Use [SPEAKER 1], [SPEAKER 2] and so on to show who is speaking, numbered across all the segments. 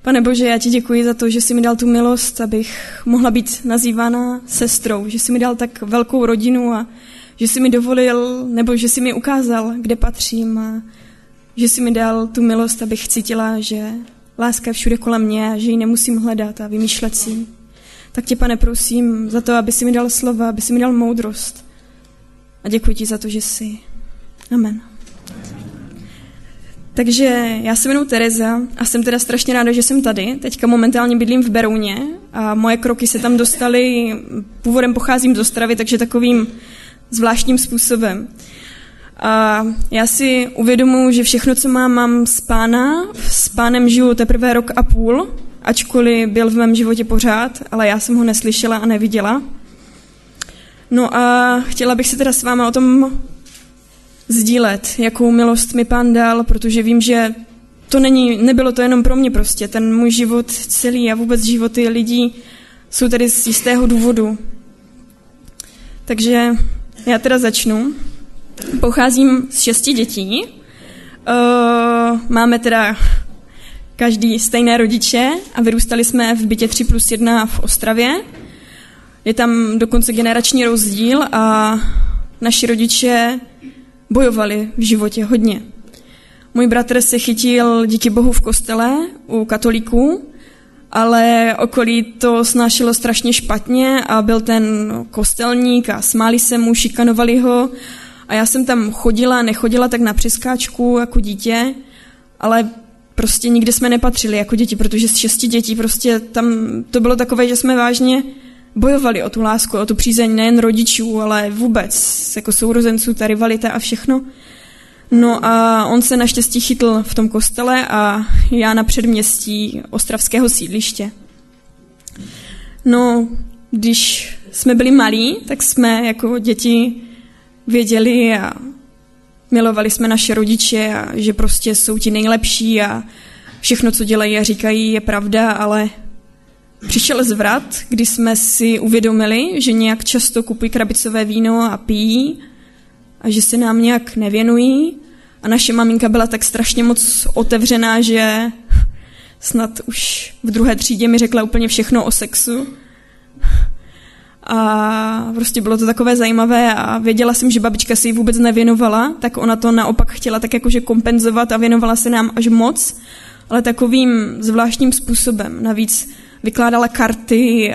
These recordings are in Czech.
[SPEAKER 1] Pane Bože, já ti děkuji za to, že jsi mi dal tu milost, abych mohla být nazývána sestrou, že jsi mi dal tak velkou rodinu a že jsi mi dovolil, nebo že jsi mi ukázal, kde patřím a že jsi mi dal tu milost, abych cítila, že láska je všude kolem mě a že ji nemusím hledat a vymýšlet si. Tak tě, Pane, prosím za to, aby jsi mi dal slova, aby jsi mi dal moudrost. A děkuji ti za to, že jsi. Amen. Takže já se jmenuji Tereza a jsem teda strašně ráda, že jsem tady. Teďka momentálně bydlím v Berouně a moje kroky se tam dostaly, původem pocházím z Ostravy, takže takovým zvláštním způsobem. A já si uvědomuji, že všechno, co mám z Pána, s Pánem žiju teprve 1,5 roku, ačkoliv byl v mém životě pořád, ale já jsem ho neslyšela a neviděla. No a chtěla bych se teda s váma o tom sdílet, jakou milost mi Pán dal, protože vím, že to nebylo to jenom pro mě prostě. Ten můj život celý a vůbec životy lidí jsou tady z jistého důvodu. Takže já teda začnu. Pocházím z 6 dětí. Máme teda každý stejné rodiče a vyrůstali jsme v bytě 3+1 v Ostravě. Je tam dokonce generační rozdíl a naši rodiče bojovali v životě hodně. Můj bratr se chytil díky Bohu v kostele u katolíků, ale okolí to snášelo strašně špatně a byl ten kostelník a smáli se mu, šikanovali ho a já jsem tam nechodila tak na přeskáčku jako dítě, ale prostě nikde jsme nepatřili jako děti, protože z 6 dětí prostě tam to bylo takové, že jsme vážně bojovali o tu lásku, o tu přízeň nejen rodičů, ale vůbec jako sourozenců, ta rivalita a všechno. No a on se naštěstí chytl v tom kostele a já na předměstí ostravského sídliště. No, když jsme byli malí, tak jsme jako děti věděli a milovali jsme naše rodiče a že prostě jsou ti nejlepší a všechno, co dělají a říkají, je pravda, ale přišel zvrat, kdy jsme si uvědomili, že nějak často kupují krabicové víno a pijí a že se nám nějak nevěnují. A naše maminka byla tak strašně moc otevřená, že snad už v 2. třídě mi řekla úplně všechno o sexu. A prostě bylo to takové zajímavé a věděla jsem, že babička si ji vůbec nevěnovala, tak ona to naopak chtěla tak jakože kompenzovat a věnovala se nám až moc, ale takovým zvláštním způsobem. Navíc vykládala karty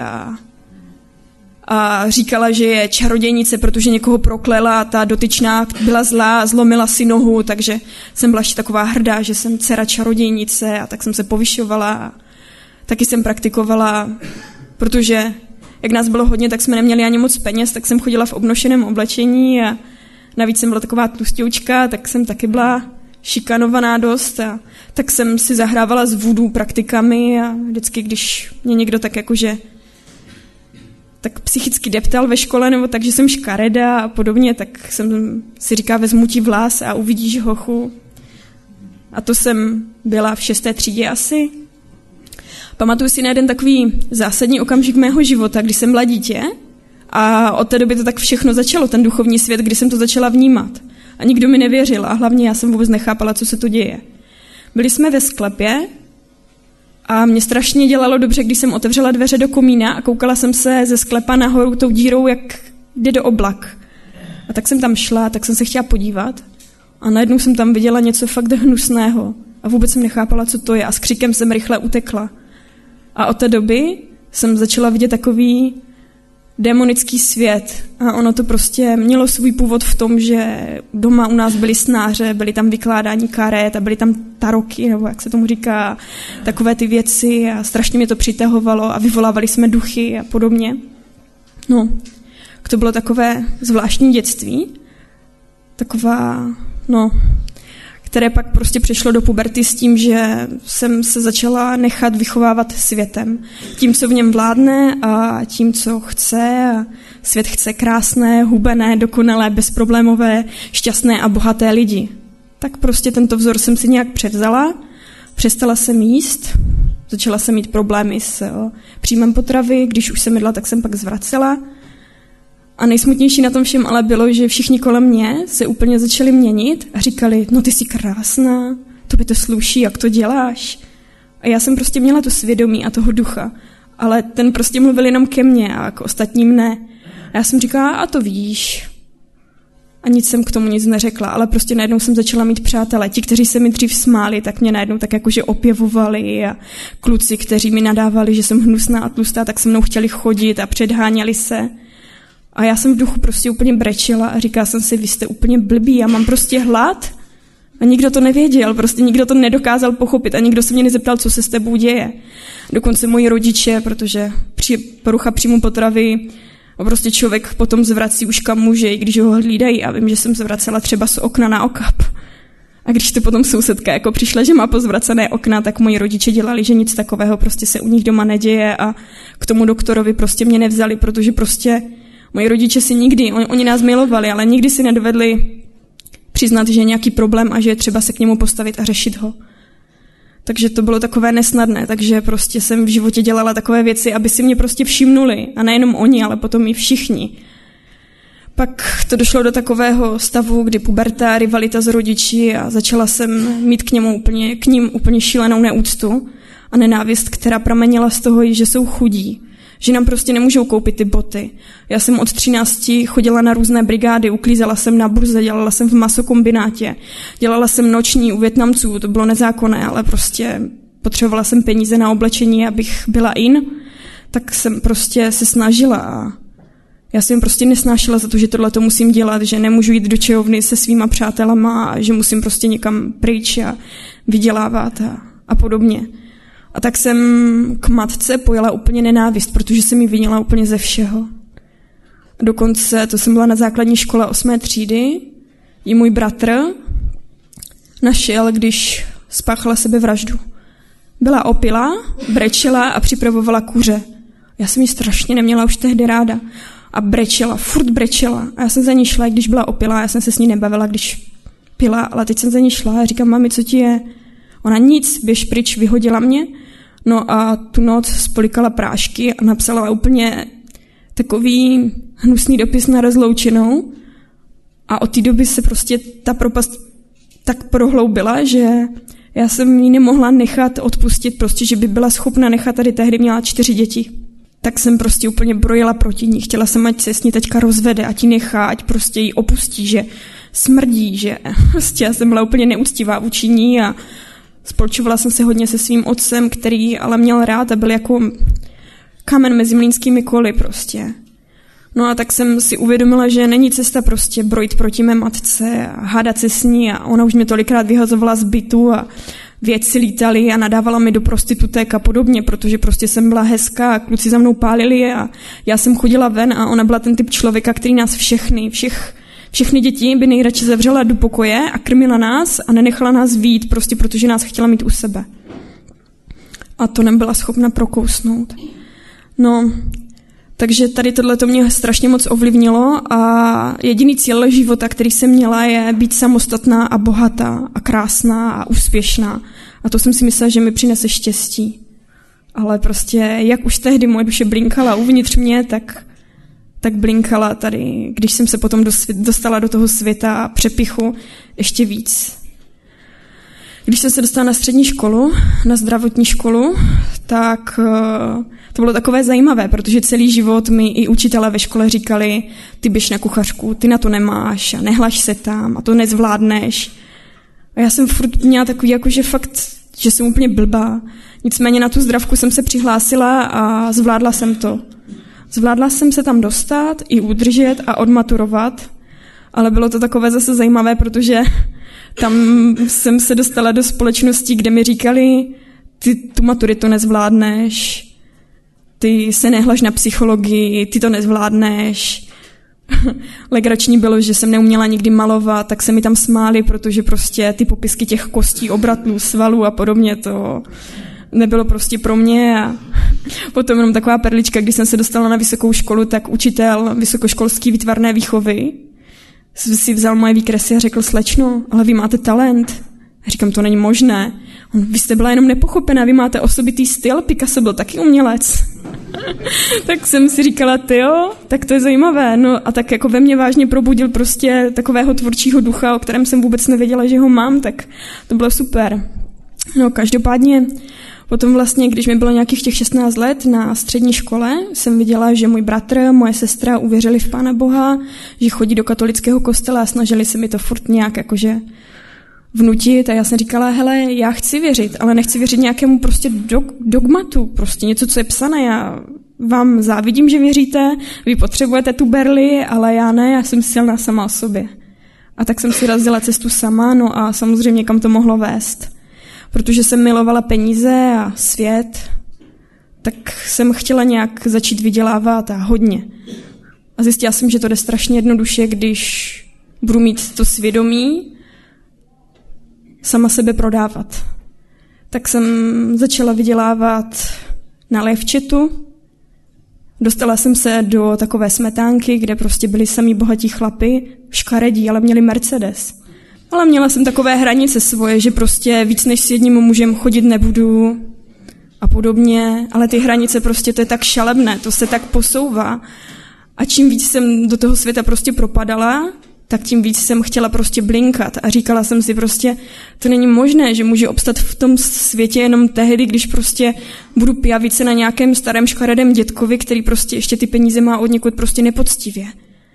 [SPEAKER 1] a říkala, že je čarodějnice, protože někoho proklela a ta dotyčná byla zlá a zlomila si nohu, takže jsem byla ještě taková hrdá, že jsem dcera čarodějnice a tak jsem se povyšovala a taky jsem praktikovala, protože jak nás bylo hodně, tak jsme neměli ani moc peněz, tak jsem chodila v obnošeném oblečení a navíc jsem byla taková tlustěučka, tak jsem taky byla šikanovaná dost a tak jsem si zahrávala s voodoo praktikami a vždycky, když mě někdo tak jakože tak psychicky deptal ve škole, nebo tak, že jsem škareda a podobně, tak jsem si říká, vezmu ti vlas a uvidíš hochu. A to jsem byla v 6. třídě asi. Pamatuju si na jeden takový zásadní okamžik mého života, kdy jsem byla dítě a od té doby to tak všechno začalo, ten duchovní svět, kdy jsem to začala vnímat. A nikdo mi nevěřil a hlavně já jsem vůbec nechápala, co se to děje. Byli jsme ve sklepě a mě strašně dělalo dobře, když jsem otevřela dveře do komína a koukala jsem se ze sklepa nahoru tou dírou, jak jde do oblak. A tak jsem tam šla, tak jsem se chtěla podívat a najednou jsem tam viděla něco fakt hnusného a vůbec jsem nechápala, co to je a s křikem jsem rychle utekla. A od té doby jsem začala vidět takový démonický svět a ono to prostě mělo svůj původ v tom, že doma u nás byly snáře, byly tam vykládání karet a byly tam taroky, nebo jak se tomu říká, takové ty věci a strašně mě to přitahovalo a vyvolávali jsme duchy a podobně. No, to bylo takové zvláštní dětství, které pak prostě přešlo do puberty s tím, že jsem se začala nechat vychovávat světem. Tím, co v něm vládne a tím, co chce. A svět chce krásné, hubené, dokonalé, bezproblémové, šťastné a bohaté lidi. Tak prostě tento vzor jsem si nějak převzala, přestala jsem jíst, začala jsem mít problémy s příjmem potravy, když už jsem jedla, tak jsem pak zvracela. A nejsmutnější na tom všem ale bylo, že všichni kolem mě se úplně začali měnit a říkali, no ty jsi krásná, to by to sluší, jak to děláš. A A já jsem prostě měla to svědomí a toho ducha, ale ten prostě mluvil jenom ke mně a k ostatním ne. A já jsem říkala, a to víš. A nic jsem k tomu nic neřekla, ale prostě najednou jsem začala mít přátele. Ti, kteří se mi dřív smáli, tak mě najednou tak jakože opěvovali a kluci, kteří mi nadávali, že jsem hnusná a tlustá, tak se mnou chtěli chodit a předháněli se. A já jsem v duchu prostě úplně brečela a říkala jsem si, vy jste úplně blbý, já mám prostě hlad. A nikdo to nevěděl, prostě nikdo to nedokázal pochopit a nikdo se mě nezeptal, co se s tebou děje. Dokonce moji rodiče, protože porucha příjmu potravy, a prostě člověk potom zvrací už kam může, i když ho hlídají. A vím, že jsem zvracela třeba z okna na okap. A když to potom sousedka jako přišla, že má pozvracené okna, tak moji rodiče dělali, že nic takového prostě se u nich doma neděje a k tomu doktorovi prostě mě nevzali, protože prostě moji rodiče si nikdy, oni nás milovali, ale nikdy si nedovedli přiznat, že je nějaký problém a že je třeba se k němu postavit a řešit ho. Takže to bylo takové nesnadné, takže prostě jsem v životě dělala takové věci, aby si mě prostě všimnuli. A nejenom oni, ale potom i všichni. Pak to došlo do takového stavu, kdy puberta, rivalita s rodiči a začala jsem mít k ním úplně šílenou neúctu a nenávist, která pramenila z toho, že jsou chudí. Že nám prostě nemůžou koupit ty boty. Já jsem od 13 chodila na různé brigády, uklízela jsem na burze, dělala jsem v masokombinátě, dělala jsem noční u Vietnamců, to bylo nezákonné, ale prostě potřebovala jsem peníze na oblečení, abych byla in, tak jsem prostě se snažila a já jsem prostě nesnášela za to, že tohle to musím dělat, že nemůžu jít do čajovny se svýma přátelama a že musím prostě někam pryč a vydělávat a podobně. A tak jsem k matce pojala úplně nenávist, protože jsem ji vinila úplně ze všeho. Dokonce, to jsem byla na základní škole 8. třídy, ji můj bratr našel, když spáchala sebevraždu. Byla opilá, brečela a připravovala kuře. Já jsem ji strašně neměla už tehdy ráda. A brečela, furt brečela. A já jsem za ní šla, když byla opilá, já jsem se s ní nebavila, když pila, ale teď jsem za ní šla a říkám, mami, co ti je? Ona nic, běž pryč, vyhodila mě. No a tu noc spolikala prášky a napsala úplně takový hnusný dopis na rozloučenou. A od té doby se prostě ta propast tak prohloubila, že já jsem ji nemohla nechat odpustit, prostě, že by byla schopna nechat, tady tehdy měla 4 děti. Tak jsem prostě úplně brojila proti ní. Chtěla jsem, ať se s ní teďka rozvede, ať ji nechá, ať prostě ji opustí, že smrdí, že prostě já jsem byla úplně neúctivá vůči ní a spolčovala jsem se hodně se svým otcem, který ale měl rád a byl jako kámen mezi mlýnskými koly prostě. No a tak jsem si uvědomila, že není cesta prostě brojit proti mé matce a hádat se s ní a ona už mě tolikrát vyhazovala z bytu a věci lítaly a nadávala mi do prostitutek a podobně, protože prostě jsem byla hezká a kluci za mnou pálili a já jsem chodila ven a ona byla ten typ člověka, který nás všechny děti by nejradši zavřela do pokoje a krmila nás a nenechala nás vyjít, prostě protože nás chtěla mít u sebe. A to nebyla schopna prokousnout. No, takže tady tohleto mě strašně moc ovlivnilo a jediný cíl života, který jsem měla, je být samostatná a bohatá a krásná a úspěšná. A to jsem si myslela, že mi přinese štěstí. Ale prostě, jak už tehdy moje duše blinkala uvnitř mě, tak blinkala tady, když jsem se potom dostala do toho světa přepichu ještě víc. Když jsem se dostala na střední školu, na zdravotní školu, tak to bylo takové zajímavé, protože celý život mi i učitelé ve škole říkali, ty běž na kuchařku, ty na to nemáš a nehlaš se tam a to nezvládneš. A já jsem furt měla takový, jakože fakt, že jsem úplně blbá. Nicméně na tu zdravku jsem se přihlásila a zvládla jsem to. Zvládla jsem se tam dostat, i udržet a odmaturovat, ale bylo to takové zase zajímavé, protože tam jsem se dostala do společnosti, kde mi říkali, ty tu maturitu nezvládneš, ty se nehlaš na psychologii, ty to nezvládneš. Legrační bylo, že jsem neuměla nikdy malovat, tak se mi tam smáli, protože prostě ty popisky těch kostí, obratlů, svalů a podobně to nebylo prostě pro mě. A potom jenom taková perlička, když jsem se dostala na vysokou školu, tak učitel vysokoškolský výtvarné výchovy si vzal moje výkresy a řekl, slečno, ale vy máte talent. A říkám, to není možné. Vy jste byla jenom nepochopená, vy máte osobitý styl, Picasso byl taky umělec. Tak jsem si říkala, tyjo, tak to je zajímavé. No a tak jako ve mně vážně probudil prostě takového tvůrčího ducha, o kterém jsem vůbec nevěděla, že ho mám, tak to bylo super. No každopádně Potom vlastně, když mi bylo nějakých těch 16 let na střední škole, jsem viděla, že můj bratr, moje sestra uvěřili v Pána Boha, že chodí do katolického kostela a snažili se mi to furt nějak jakože vnutit a já jsem říkala, hele, já chci věřit, ale nechci věřit nějakému prostě dogmatu, prostě něco, co je psané. Já vám závidím, že věříte, vy potřebujete tu berli, ale já ne, já jsem silná sama o sobě. A tak jsem si razila cestu sama, no a samozřejmě kam to mohlo vést. Protože jsem milovala peníze a svět, tak jsem chtěla nějak začít vydělávat a hodně. A zjistila jsem, že to jde strašně jednoduše, když budu mít to svědomí, sama sebe prodávat. Tak jsem začala vydělávat na Livechatu. Dostala jsem se do takové smetánky, kde prostě byli samý bohatí chlapi, škaredí, ale měli Mercedes. Ale měla jsem takové hranice svoje, že prostě víc než s jedním mužem chodit nebudu a podobně, ale ty hranice prostě to je tak šalebné, to se tak posouvá. A čím víc jsem do toho světa prostě propadala, tak tím víc jsem chtěla prostě blinkat a říkala jsem si prostě, to není možné, že můžu obstat v tom světě jenom tehdy, když prostě budu pijavit se na nějakém starém škaredém dětkovi, který prostě ještě ty peníze má od někud prostě nepoctivě.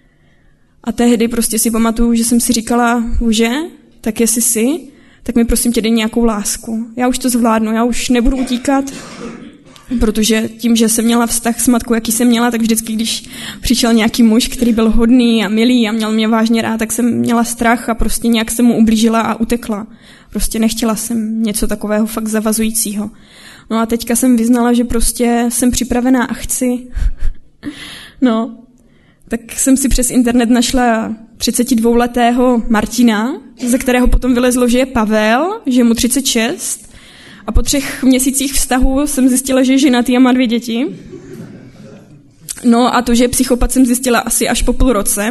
[SPEAKER 1] A tehdy prostě si pamatuju, že jsem si říkala, bože, tak jestli si, tak mi prosím tě dej nějakou lásku. Já už to zvládnu, já už nebudu utíkat, protože tím, že jsem měla vztah s matkou, jaký jsem měla, tak vždycky, když přišel nějaký muž, který byl hodný a milý a měl mě vážně rád, tak jsem měla strach a prostě nějak jsem mu ublížila a utekla. Prostě nechtěla jsem něco takového fakt zavazujícího. No a teďka jsem vyznala, že prostě jsem připravená a chci. No, tak jsem si přes internet našla 32letého Martina, ze kterého potom vylezlo, že je Pavel, že je mu 36. A po 3 měsících vztahu jsem zjistila, že je ženatý a má 2 děti. No a to, že je psychopat, jsem zjistila asi až po půl roce.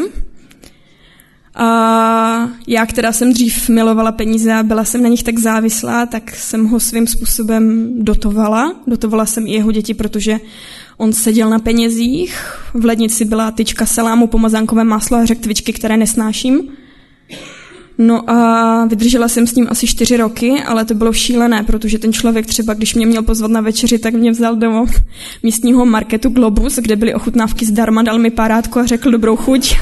[SPEAKER 1] A já, která jsem dřív milovala peníze a byla jsem na nich tak závislá, tak jsem ho svým způsobem dotovala. Dotovala jsem i jeho děti, protože on seděl na penězích. V lednici byla tyčka salámu, pomazánkové máslo a řektvičky, které nesnáším. No a vydržela jsem s ním asi 4 roky, ale to bylo šílené, protože ten člověk třeba, když mě měl pozvat na večeři, tak mě vzal do místního marketu Globus, kde byly ochutnávky zdarma, dal mi párátko a řekl dobrou chuť.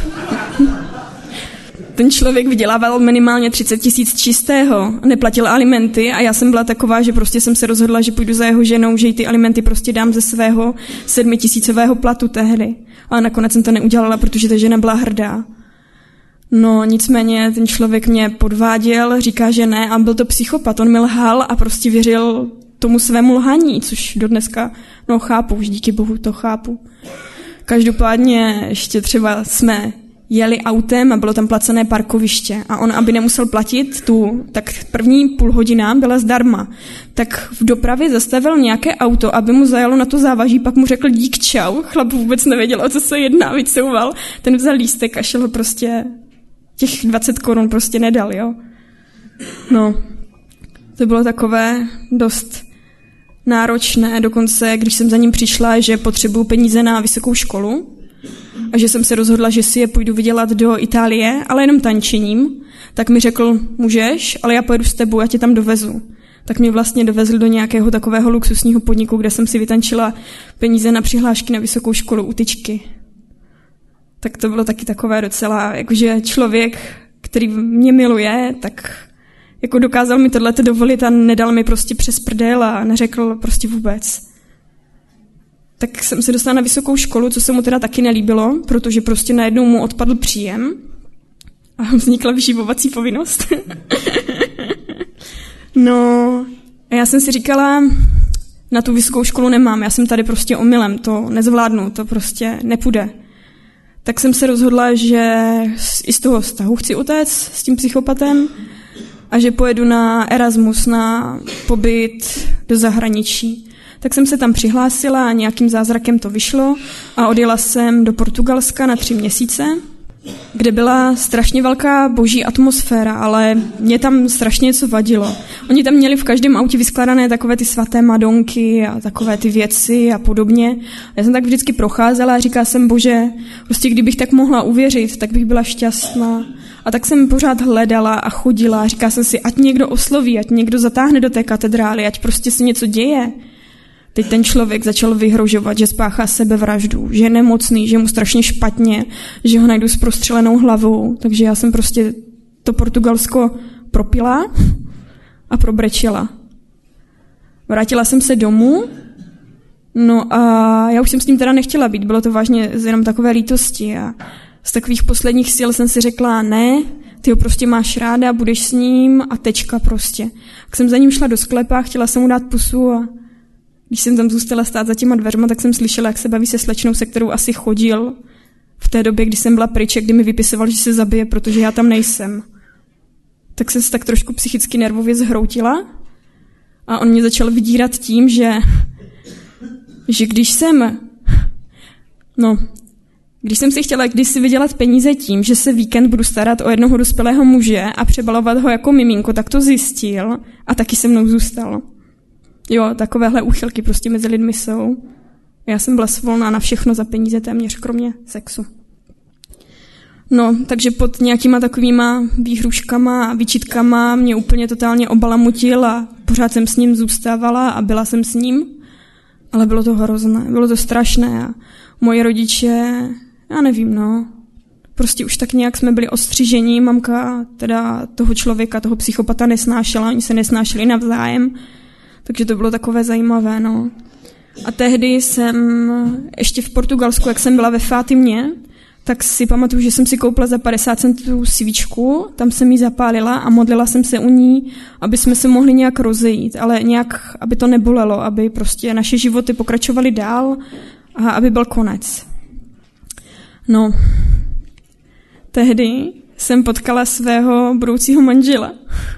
[SPEAKER 1] Ten člověk vydělával minimálně 30 000 čistého, neplatil alimenty a já jsem byla taková, že prostě jsem se rozhodla, že půjdu za jeho ženou, že jí ty alimenty prostě dám ze svého 7 000 platu tehdy. Ale nakonec jsem to neudělala, protože ta žena byla hrdá. No nicméně ten člověk mě podváděl, říká, že ne a byl to psychopat. On mi lhal a prostě věřil tomu svému lhaní, což do dneska chápu, už díky bohu to chápu. Každopádně ještě třeba jsme jeli autem a bylo tam placené parkoviště a on, aby nemusel platit tak první půl hodina byla zdarma. Tak v dopravě zastavil nějaké auto, aby mu zajalo na to závaží, pak mu řekl dík čau, chlap vůbec nevěděl, o co se jedná, vycouval, ten vzal lístek a šel prostě těch 20 korun prostě nedal, jo. No, to bylo takové dost náročné, dokonce když jsem za ním přišla, že potřebuju peníze na vysokou školu a že jsem se rozhodla, že si je půjdu vydělat do Itálie, ale jenom tančením, tak mi řekl, můžeš, ale já pojedu s tebou, já tě tam dovezu. Tak mě vlastně dovezl do nějakého takového luxusního podniku, kde jsem si vytančila peníze na přihlášky na vysokou školu u tyčky. Tak to bylo taky takové docela, jakože člověk, který mě miluje, tak jako dokázal mi tohleto dovolit a nedal mi prostě přes prdel a neřekl prostě vůbec. Tak jsem se dostala na vysokou školu, co se mu teda taky nelíbilo, protože prostě najednou mu odpadl příjem a vznikla vyživovací povinnost. No, a já jsem si říkala, na tu vysokou školu nemám, já jsem tady prostě omylem, to nezvládnu, to prostě nepůjde. Tak jsem se rozhodla, že i z toho vztahu chci utéct s tím psychopatem a že pojedu na Erasmus, na pobyt do zahraničí. Tak jsem se tam přihlásila a nějakým zázrakem to vyšlo a odjela jsem do Portugalska na 3 měsíce, kde byla strašně velká boží atmosféra, ale mě tam strašně něco vadilo. Oni tam měli v každém autě vyskládané takové ty svaté madonky a takové ty věci a podobně. Já jsem tak vždycky procházela a říkala jsem, bože, prostě kdybych tak mohla uvěřit, tak bych byla šťastná. A tak jsem pořád hledala a chodila a říkala jsem si, ať někdo osloví, ať někdo zatáhne do té katedrály, ať prostě se něco děje. Teď ten člověk začal vyhrožovat, že spáchá sebevraždu, že je nemocný, že je mu strašně špatně, že ho najdu s prostřelenou hlavou. Takže já jsem prostě to Portugalsko propila a probrečela. Vrátila jsem se domů, no a já už jsem s ním teda nechtěla být, bylo to vážně jenom takové lítosti a z takových posledních sil jsem si řekla, ne, ty ho prostě máš ráda, budeš s ním a tečka prostě. Tak jsem za ním šla do sklepa, chtěla jsem mu dát pusu a když jsem tam zůstala stát za těma dveřma, tak jsem slyšela, jak se baví se slečnou, se kterou asi chodil v té době, kdy jsem byla pryč, kdy mi vypisoval, že se zabije, protože já tam nejsem. Tak jsem se tak trošku psychicky nervově zhroutila a on mě začal vydírat tím, že když jsem si chtěla kdysi vydělat peníze tím, že se víkend budu starat o jednoho dospělého muže a přebalovat ho jako miminko, tak to zjistil a taky se mnou zůstal. Jo, takovéhle úchylky prostě mezi lidmi jsou. Já jsem byla svolná na všechno za peníze téměř, kromě sexu. No, takže pod nějakýma takovýma výhruškama a výčitkama mě úplně totálně obalamutil a pořád jsem s ním zůstávala a byla jsem s ním. Ale bylo to hrozné, bylo to strašné a moji rodiče, já nevím, prostě už tak nějak jsme byli ostřižení, mamka teda toho člověka, toho psychopata nesnášela, oni se nesnášeli navzájem, takže to bylo takové zajímavé, A tehdy jsem ještě v Portugalsku, jak jsem byla ve Fátimě, tak si pamatuju, že jsem si koupila za 50 centů svíčku, tam jsem ji zapálila a modlila jsem se u ní, aby jsme se mohli nějak rozejít, ale nějak, aby to nebolelo, aby prostě naše životy pokračovaly dál a aby byl konec. No, tehdy jsem potkala svého budoucího manžela,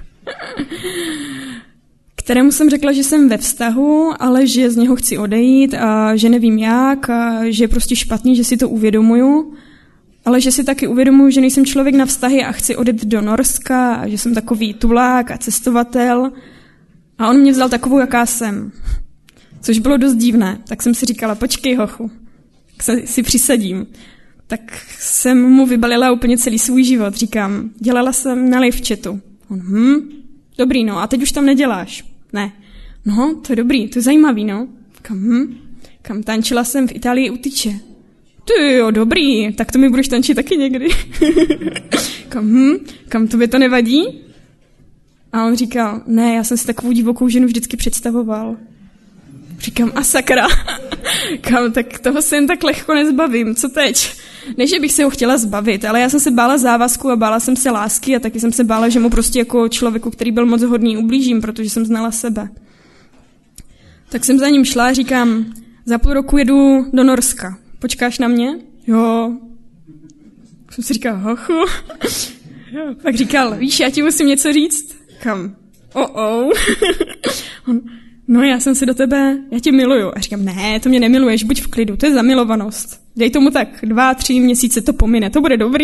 [SPEAKER 1] kterému jsem řekla, že jsem ve vztahu, ale že z něho chci odejít a že nevím jak a že je prostě špatný, že si to uvědomuju, ale že si taky uvědomuju, že nejsem člověk na vztahy a chci odejít do Norska a že jsem takový tulák a cestovatel a on mě vzal takovou, jaká jsem. Což bylo dost divné, tak jsem si říkala, počkej hochu, tak si přisadím. Tak jsem mu vybalila úplně celý svůj život, říkám, dělala jsem na live chatu. On, dobrý, a teď už tam neděláš. Ne. No, to je dobrý, to je zajímavý, Kam tančila jsem v Itálii u tyče. Ty jo, dobrý, tak to mi budeš tančit taky někdy. Kam tobě to nevadí? A on říkal, ne, já jsem si takovou divokou ženu vždycky představoval. Říkám, a sakra, tak toho se jen tak lehko nezbavím, co teď? Ne, že bych se ho chtěla zbavit, ale já jsem se bála závazku a bála jsem se lásky a taky jsem se bála, že mu prostě jako člověku, který byl moc hodný, ublížím, protože jsem znala sebe. Tak jsem za ním šla a říkám, za půl roku jedu do Norska, počkáš na mě? Jo. Jsem si říkala, hochu. Pak říkal, víš, já ti musím něco říct. Kam? On, no já jsem si do tebe, já tě miluju. A říkám, ne, to mě nemiluješ, buď v klidu, to je zamilovanost. Dej tomu tak 2-3 měsíce, to pomine, to bude dobrý.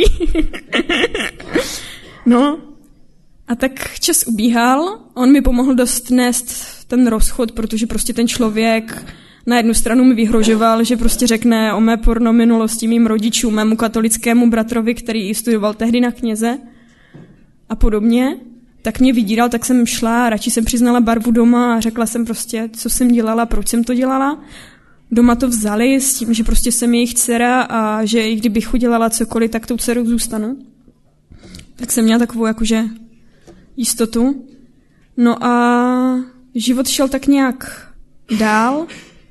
[SPEAKER 1] No, a tak čas ubíhal, on mi pomohl dost nést ten rozchod, protože prostě ten člověk na jednu stranu mi vyhrožoval, že prostě řekne o mé porno minulosti mým rodičům, mému katolickému bratrovi, který studoval tehdy na kněze a podobně. Tak mě vydíral, tak jsem šla, radši jsem přiznala barvu doma a řekla jsem prostě, co jsem dělala, proč jsem to dělala. Doma to vzali s tím, že prostě jsem jejich dcera a že i kdybych udělala cokoliv, tak tou dcerou zůstanu. Tak jsem měla takovou jakože jistotu. No a život šel tak nějak dál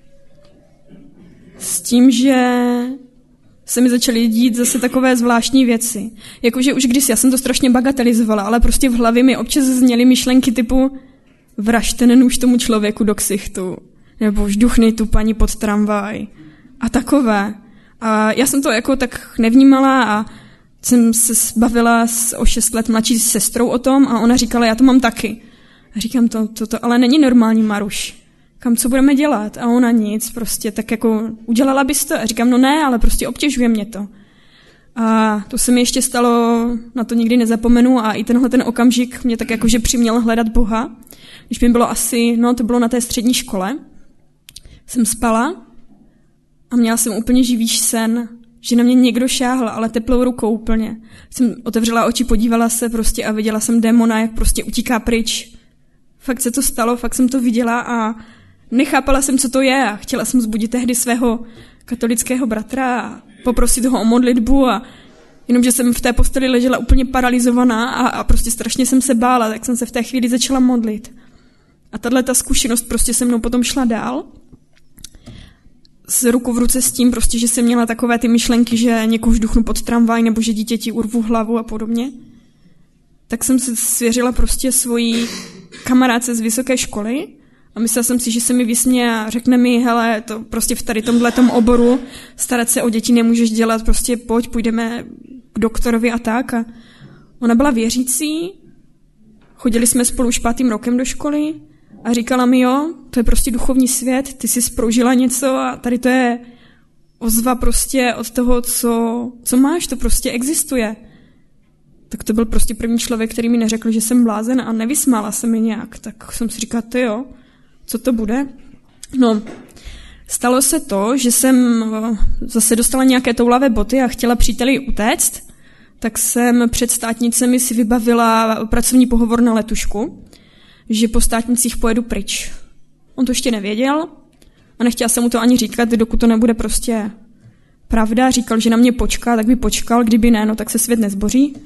[SPEAKER 1] s tím, že se mi začaly dít zase takové zvláštní věci. Jakože už kdysi, já jsem to strašně bagatelizovala, ale prostě v hlavě mi občas zněly myšlenky typu vraž ten nůž tomu člověku do ksichtu, nebo žduchnej tu paní pod tramvaj a takové. A já jsem to jako tak nevnímala a jsem se bavila o 6 let mladší sestrou o tom a ona říkala, já to mám taky. A říkám, to ale není normální, Maruš. Kam, co budeme dělat? A ona nic, prostě tak jako udělala bys to? A říkám, no ne, ale prostě obtěžuje mě to. A to se mi ještě stalo, na to nikdy nezapomenu a i tenhle ten okamžik mě tak jakože přiměl hledat Boha. Když mi bylo asi, to bylo na té střední škole, jsem spala a měla jsem úplně živý sen, že na mě někdo šáhl, ale teplou rukou úplně. Jsem otevřela oči, podívala se prostě a viděla jsem démona, jak prostě utíká pryč. Fakt se to stalo, fakt jsem to viděla a nechápala jsem, co to je a chtěla jsem vzbudit tehdy svého katolického bratra a poprosit ho o modlitbu a jenomže jsem v té posteli ležela úplně paralizovaná a prostě strašně jsem se bála, tak jsem se v té chvíli začala modlit. A tato zkušenost prostě se mnou potom šla dál. S ruku v ruce s tím prostě, že jsem měla takové ty myšlenky, že někoho žduchnu pod tramvaj nebo že dítěti urvu hlavu a podobně. Tak jsem se svěřila prostě svojí kamarádce z vysoké školy a myslela jsem si, že se mi vysměje a řekne mi, hele, to prostě v tady tomhletom oboru starat se o děti nemůžeš dělat, prostě půjdeme k doktorovi a tak. A ona byla věřící, chodili jsme spolu už 5. rokem do školy a říkala mi, jo, to je prostě duchovní svět, ty jsi prožila něco a tady to je ozva prostě od toho, co máš, to prostě existuje. Tak to byl prostě první člověk, který mi neřekl, že jsem blázen a nevysmála se mi nějak. Tak jsem si říkala, ty jo, co to bude? No, stalo se to, že jsem zase dostala nějaké toulavé boty a chtěla příteli utéct, tak jsem před státnicemi si vybavila pracovní pohovor na letušku, že po státnicích pojedu pryč. On to ještě nevěděl a nechtěla jsem mu to ani říkat, dokud to nebude prostě pravda. Říkal, že na mě počká, tak by počkal, kdyby ne, no tak se svět nezboří.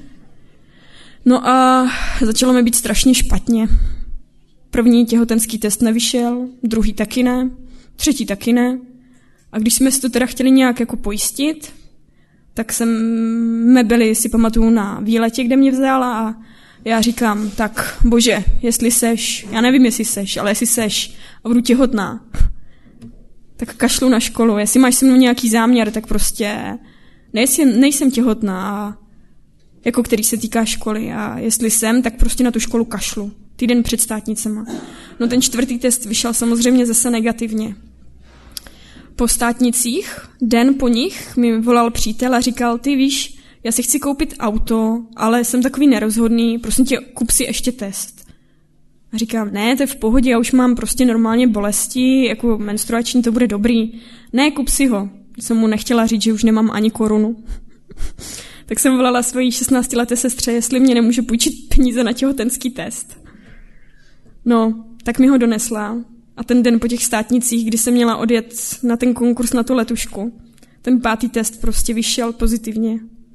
[SPEAKER 1] No a začalo mi být strašně špatně. První těhotenský test nevyšel, druhý taky ne, třetí taky ne. A když jsme si to teda chtěli nějak jako pojistit, tak jsme byli, si pamatuju, na výletě, kde mě vzala a já říkám, tak bože, jestli seš, já nevím, jestli seš, ale jestli seš a budu těhotná, tak kašlu na školu. Jestli máš se mnou nějaký záměr, tak prostě nejsem těhotná, jako který se týká školy a jestli jsem, tak prostě na tu školu kašlu. Týden před státnicema. No ten 4. test vyšel samozřejmě zase negativně. Po státnicích, den po nich, mi volal přítel a říkal, ty víš, já si chci koupit auto, ale jsem takový nerozhodný, prosím tě, kup si ještě test. A říkám, ne, to je v pohodě, já už mám prostě normálně bolesti, jako menstruační, to bude dobrý. Ne, kup si ho. Jsem mu nechtěla říct, že už nemám ani korunu. Tak jsem volala svojí 16leté sestře, jestli mě nemůže půjčit peníze na těhotenský test. No, tak mi ho donesla. A ten den po těch státnicích, kdy jsem měla odjet na ten konkurs na tu letušku, ten 5. test prostě vyšel pozitivně.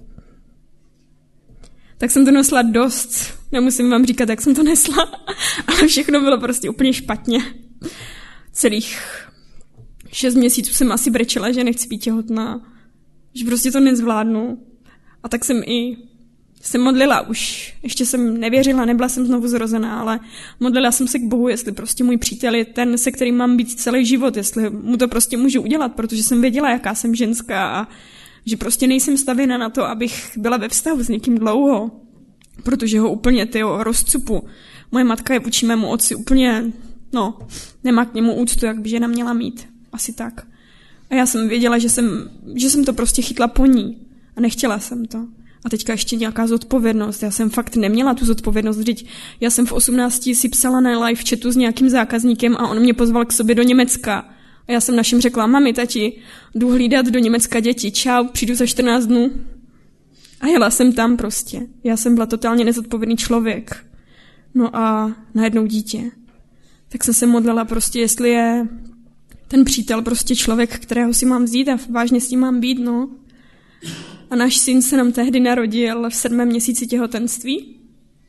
[SPEAKER 1] Tak jsem to nosla dost. Nemusím vám říkat, jak jsem to nesla, ale všechno bylo prostě úplně špatně. Celých 6 měsíců jsem asi brečela, že nechci být těhotná, že prostě to nezvládnu. A tak jsem se modlila už. Ještě jsem nevěřila, nebyla jsem znovu zrozená, ale modlila jsem se k Bohu, jestli prostě můj přítel je ten, se kterým mám být celý život, jestli mu to prostě můžu udělat, protože jsem věděla, jaká jsem ženská a že prostě nejsem stavěna na to, abych byla ve vztahu s někým dlouho, protože ho úplně rozcupu. Moje matka je vůči mému otci úplně, nemá k němu úctu, jak by žena měla mít. Asi tak. A já jsem věděla, že jsem to prostě chytla po ní a nechtěla jsem to. A teďka ještě nějaká zodpovědnost. Já jsem fakt neměla tu zodpovědnost. Vždyť já jsem v 18 si psala na live chatu s nějakým zákazníkem a on mě pozval k sobě do Německa. A já jsem našim řekla, mami, tati, jdu hlídat do Německa děti, čau, přijdu za 14 dnů. A jela jsem tam prostě. Já jsem byla totálně nezodpovědný člověk. No a najednou dítě. Tak jsem se modlila prostě, jestli je ten přítel prostě člověk, kterého si mám vzít a vážně s ním mám být, no. A náš syn se nám tehdy narodil v 7. měsíci těhotenství.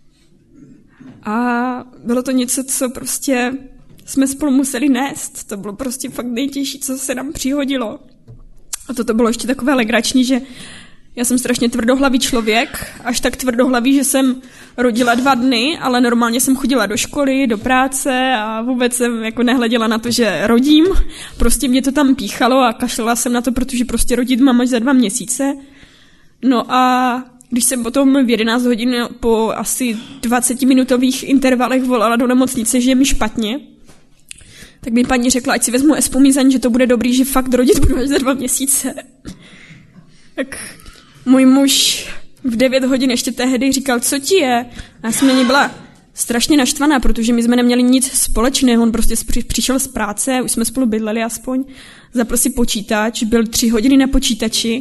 [SPEAKER 1] A bylo to něco, co prostě jsme spolu museli nést. To bylo prostě fakt nejtěžší, co se nám přihodilo. A toto bylo ještě takové legrační, že já jsem strašně tvrdohlavý člověk, až tak tvrdohlavý, že jsem rodila 2 dny, ale normálně jsem chodila do školy, do práce a vůbec jsem jako nehleděla na to, že rodím. Prostě mě to tam píchalo a kašlala jsem na to, protože prostě rodit mám až za 2 měsíce. No a když jsem potom v 11 hodin po asi 20-minutových intervalech volala do nemocnice, že je mi špatně, tak mi paní řekla, ať si vezmu Espumizan, že to bude dobrý, že fakt rodit budu až za 2 měsíce. Tak můj muž v 9 hodin ještě tehdy říkal, co ti je? A já jsem na něj byla strašně naštvaná, protože my jsme neměli nic společného. On prostě přišel z práce, už jsme spolu bydleli aspoň, zapl si počítač, byl 3 hodiny na počítači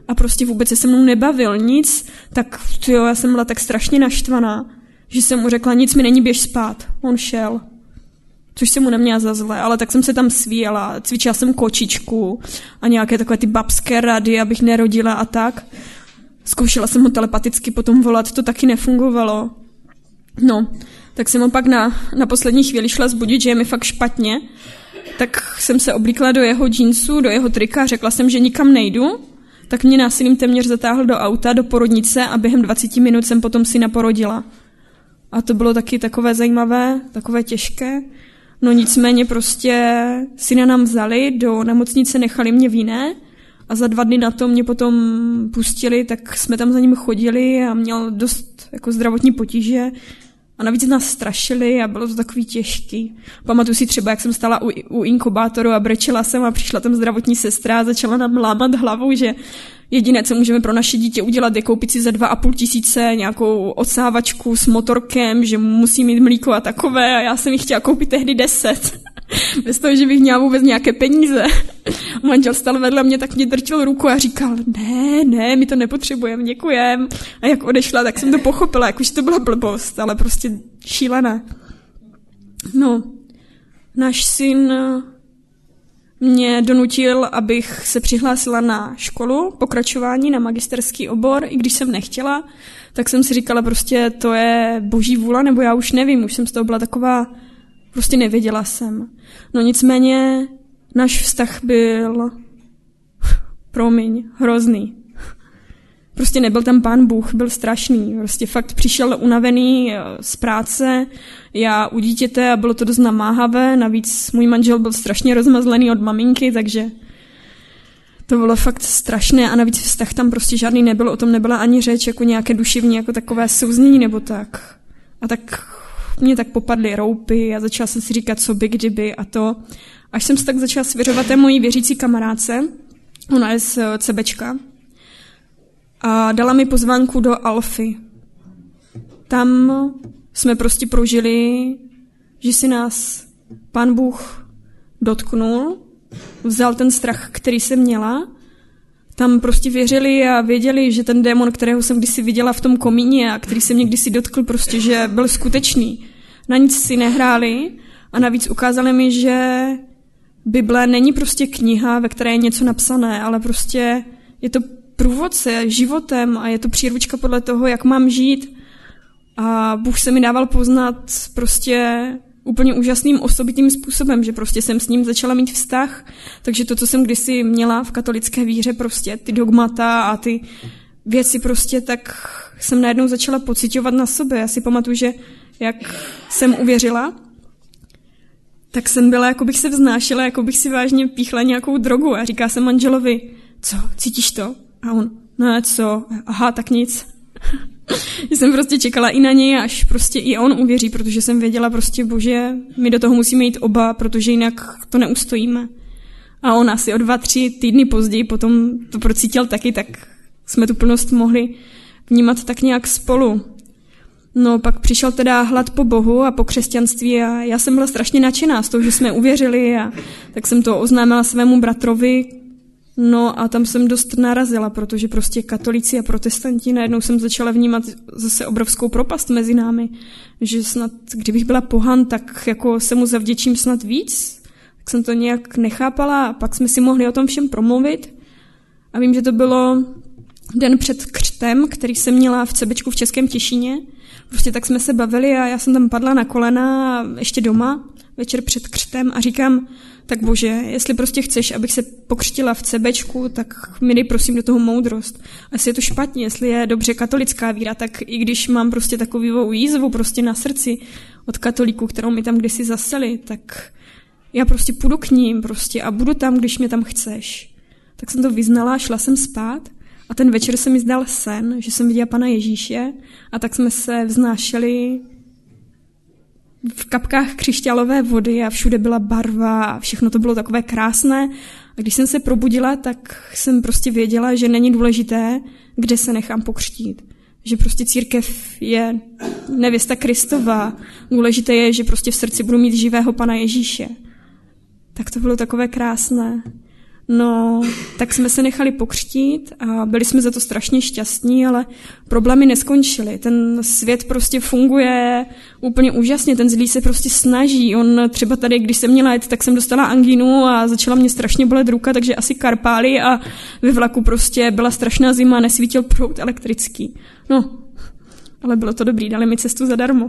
[SPEAKER 1] a prostě vůbec se mnou nebavil nic, tak já jsem byla tak strašně naštvaná, že jsem mu řekla, nic mi není, běž spát. On šel. Což jsem mu neměla za zlé, ale tak jsem se tam svíjela, cvičila jsem kočičku a nějaké takové ty babské rady, abych nerodila a tak. Zkoušela jsem ho telepaticky potom volat, to taky nefungovalo. No, tak jsem ho pak na poslední chvíli šla zbudit, že je mi fakt špatně. Tak jsem se oblíkla do jeho džínsu, do jeho trika a řekla jsem, že nikam nejdu. Tak mě násilím téměř zatáhl do auta, do porodnice a během 20 minut jsem potom syna porodila. A to bylo taky takové zajímavé, takové těžké. No nicméně prostě syna nám vzali, do nemocnice nechali mě v jiné a za 2 dny na to mě potom pustili, tak jsme tam za ním chodili a měl dost jako zdravotní potíže a navíc nás strašili a bylo to takový těžký. Pamatuju si třeba, jak jsem stála u inkubátoru a brečela jsem a přišla tam zdravotní sestra a začala nám lámat hlavu, že jediné, co můžeme pro naše dítě udělat, je koupit si za 2 500 nějakou odsávačku s motorkem, že musí mít mlíko a takové a já jsem jí chtěla koupit tehdy 10. Bez toho, že bych měla vůbec nějaké peníze. Manžel stal vedle mě, tak mě drčil ruku a říkal, ne, my to nepotřebujeme, děkujem. A jak odešla, tak jsem to pochopila, jakože to byla blbost, ale prostě šílené. No, náš syn mě donutil, abych se přihlásila na školu, pokračování na magisterský obor, i když jsem nechtěla, tak jsem si říkala prostě, to je boží vůle, nebo já už nevím, už jsem z toho byla taková, prostě nevěděla jsem. No nicméně náš vztah byl, hrozný. Prostě nebyl tam Pán Bůh, byl strašný. Prostě fakt přišel unavený z práce, já u dítěte a bylo to dost namáhavé. Navíc můj manžel byl strašně rozmazlený od maminky, takže to bylo fakt strašné a navíc vztah tam prostě žádný nebyl, o tom nebyla ani řeč, jako nějaké duševní, jako takové souznění nebo tak. A tak mě tak popadly roupy a začala jsem si říkat, co by, kdyby a to. Až jsem se tak začala svěřovat té mojí věřící kamarádce, ona je z CBčka, a dala mi pozvánku do Alfy. Tam jsme prostě prožili, že si nás Pán Bůh dotknul, vzal ten strach, který jsem měla. Tam prostě věřili a věděli, že ten démon, kterého jsem kdysi viděla v tom komíně a který se mě kdysi dotkl, prostě, že byl skutečný. Na nic si nehráli a navíc ukázali mi, že Bible není prostě kniha, ve které je něco napsané, ale prostě je to průvodce životem a je to příručka podle toho, jak mám žít. A Bůh se mi dával poznat prostě úplně úžasným osobitým způsobem, že prostě jsem s ním začala mít vztah, takže to, co jsem kdysi měla v katolické víře, prostě ty dogmata a ty věci prostě, tak jsem najednou začala pociťovat na sobě. Já si pamatuju, že jak jsem uvěřila, tak jsem byla, jako bych se vznášela, jako bych si vážně píchla nějakou drogu a říká jsem manželovi, co, cítíš to? A on, no co, aha, tak nic. Jsem prostě čekala i na něj, až prostě i on uvěří, protože jsem věděla prostě, bože, my do toho musíme jít oba, protože jinak to neustojíme. A on asi o 2-3 týdny později potom to procítil taky, tak jsme tu plnost mohli vnímat tak nějak spolu. No pak přišel teda hlad po Bohu a po křesťanství a já jsem byla strašně nadšená z toho, že jsme uvěřili a tak jsem to oznámila svému bratrovi. No a tam jsem dost narazila, protože prostě katolíci a protestanti, najednou jsem začala vnímat zase obrovskou propast mezi námi, že snad, kdybych byla pohan, tak jako se mu zavděčím snad víc, tak jsem to nějak nechápala a pak jsme si mohli o tom všem promluvit a vím, že to bylo den před křtem, který jsem měla v CBčku v Českém Těšíně, prostě tak jsme se bavili a já jsem tam padla na kolena ještě doma, večer před křtem a říkám, tak bože, jestli prostě chceš, abych se pokřtila v CBčku, tak mi dej prosím do toho moudrost. A jestli je to špatně, jestli je dobře katolická víra, tak i když mám prostě takovou jízvu prostě na srdci od katolíků, kterou mi tam kdysi zaseli, tak já prostě půjdu k ním prostě a budu tam, když mě tam chceš. Tak jsem to vyznala, šla jsem spát a ten večer se mi zdal sen, že jsem viděla Pana Ježíše a tak jsme se vznášeli v kapkách křišťálové vody a všude byla barva a všechno to bylo takové krásné. A když jsem se probudila, tak jsem prostě věděla, že není důležité, kde se nechám pokřtít. Že prostě církev je nevěsta Kristova. Důležité je, že prostě v srdci budu mít živého Pana Ježíše. Tak to bylo takové krásné. No, tak jsme se nechali pokřtít a byli jsme za to strašně šťastní, ale problémy neskončily. Ten svět prostě funguje úplně úžasně, ten zlý se prostě snaží. On třeba tady, když jsem měla jet, tak jsem dostala angínu a začala mě strašně bolet ruka, takže asi karpály a ve vlaku prostě byla strašná zima, nesvítil proud elektrický. No, ale bylo to dobrý, dali mi cestu zadarmo.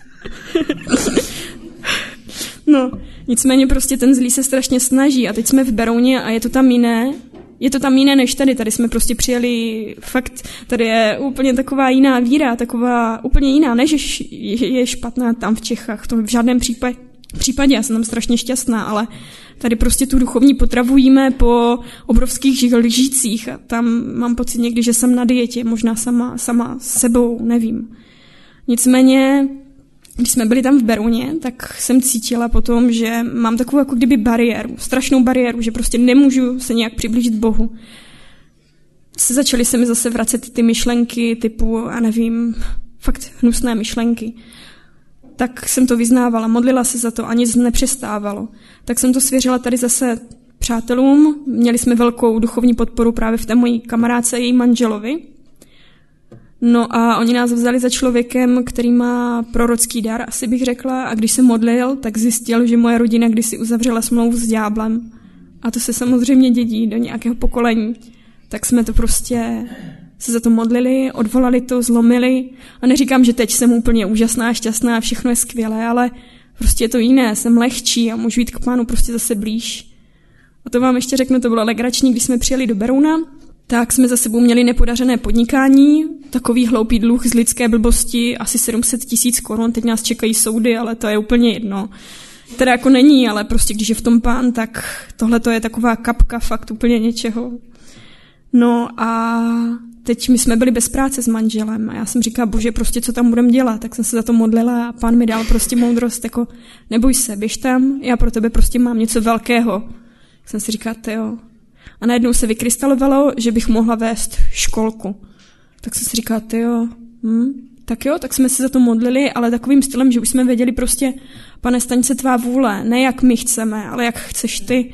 [SPEAKER 1] No, nicméně prostě ten zlý se strašně snaží a teď jsme v Berouně a je to tam jiné než tady. Tady jsme prostě přijeli, fakt, tady je úplně taková jiná víra, taková úplně jiná, ne, že je špatná tam v Čechách, to v žádném případě, já jsem tam strašně šťastná, ale tady prostě tu duchovní potravu jíme po obrovských lžících a tam mám pocit někdy, že jsem na dietě, možná sama sebou, nevím. Nicméně, když jsme byli tam v Berouně, tak jsem cítila potom, že mám takovou jako kdyby bariéru, strašnou bariéru, že prostě nemůžu se nějak přiblížit Bohu. Začaly se mi zase vracet ty myšlenky typu, a nevím, fakt hnusné myšlenky. Tak jsem to vyznávala, modlila se za to a nic nepřestávalo. Tak jsem to svěřila tady zase přátelům, měli jsme velkou duchovní podporu právě v té mojí kamarádce a její manželovi. No a oni nás vzali za člověkem, který má prorocký dar, asi bych řekla, a když se modlil, tak zjistil, že moje rodina kdysi uzavřela smlouvu s ďáblem. A to se samozřejmě dědí do nějakého pokolení. Tak jsme to prostě se za to modlili, odvolali to, zlomili. A neříkám, že teď jsem úplně úžasná, šťastná, všechno je skvělé, ale prostě je to jiné, jsem lehčí a můžu jít k Pánu prostě zase blíž. A to vám ještě řeknu, to bylo legrační, když jsme přijeli do Berouna, tak jsme za sebou měli nepodařené podnikání, takový hloupý dluh z lidské blbosti, asi 700 000 korun, teď nás čekají soudy, ale to je úplně jedno. Teda jako není, ale prostě když je v tom Pán, tak tohle to je taková kapka fakt úplně něčeho. No a teď my jsme byli bez práce s manželem a já jsem říkala, bože, prostě co tam budem dělat, tak jsem se za to modlila a Pán mi dal prostě moudrost, jako neboj se, běž tam, já pro tebe prostě mám něco velkého. Tak jsem si říkala, jo. A najednou se vykrystalovalo, že bych mohla vést školku. Tak jsem si říkala, tak jsme se za to modlili, ale takovým stylem, že už jsme věděli prostě, Pane, staň se tvá vůle, ne jak my chceme, ale jak chceš ty.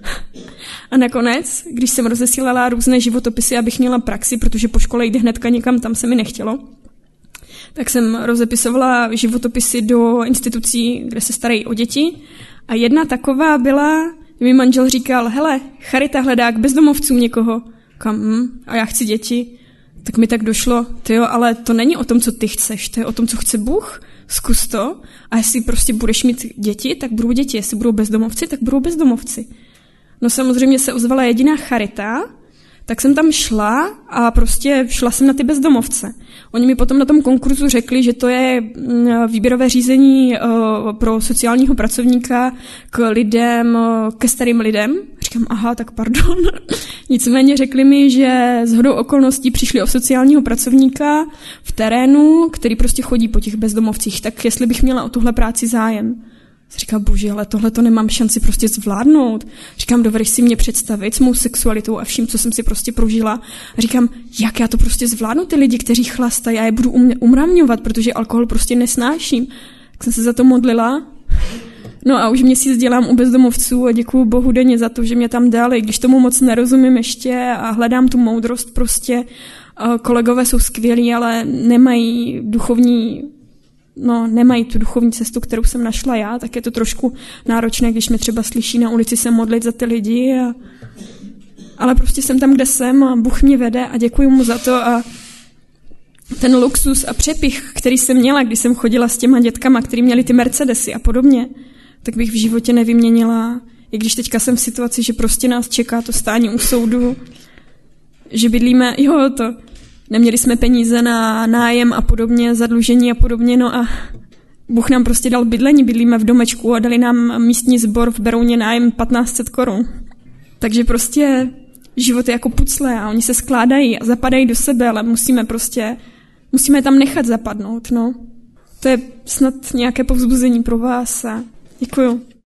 [SPEAKER 1] A nakonec, když jsem rozesílala různé životopisy, abych měla praxi, protože po škole jde hnedka někam, tam se mi nechtělo, tak jsem rozepisovala životopisy do institucí, kde se starají o děti. A jedna taková byla, mi manžel říkal, hele, charita hledá k bezdomovcům někoho. A já chci děti. Tak mi tak došlo, ale to není o tom, co ty chceš, to je o tom, co chce Bůh. Zkus to a jestli prostě budeš mít děti, tak budou děti. Jestli budou bezdomovci, tak budou bezdomovci. No samozřejmě se ozvala jediná charita, tak jsem tam šla a prostě šla jsem na ty bezdomovce. Oni mi potom na tom konkurzu řekli, že to je výběrové řízení pro sociálního pracovníka k lidem, ke starým lidem. Říkám, aha, tak pardon. Nicméně řekli mi, že shodou okolností přišli o sociálního pracovníka v terénu, který prostě chodí po těch bezdomovcích. Tak jestli bych měla o tuhle práci zájem. Říkám, bože, ale tohle to nemám šanci prostě zvládnout. Říkám, dovedeš si mě představit s mou sexualitou a vším, co jsem si prostě prožila. A říkám, jak já to prostě zvládnu, ty lidi, kteří chlastají, já je budu umravňovat, protože alkohol prostě nesnáším. Tak jsem se za to modlila. No a už měsíc dělám u bezdomovců a děkuju Bohu denně za to, že mě tam dali, když tomu moc nerozumím ještě a hledám tu moudrost prostě. Kolegové jsou skvělí, ale nemají tu duchovní cestu, kterou jsem našla já, tak je to trošku náročné, když mě třeba slyší na ulici se modlit za ty lidi. Ale prostě jsem tam, kde jsem a Bůh mě vede a děkuji mu za to a ten luxus a přepich, který jsem měla, když jsem chodila s těma dětkama, který měli ty Mercedesy a podobně, tak bych v životě nevyměnila. I když teďka jsem v situaci, že prostě nás čeká to stání u soudu, že bydlíme, neměli jsme peníze na nájem a podobně, zadlužení a podobně, no a Bůh nám prostě dal bydlení, bydlíme v domečku a dali nám místní sbor v Berouně nájem 1500 korun. Takže prostě život je jako pucle a oni se skládají a zapadají do sebe, ale musíme je tam nechat zapadnout, no. To je snad nějaké povzbuzení pro vás a děkuju.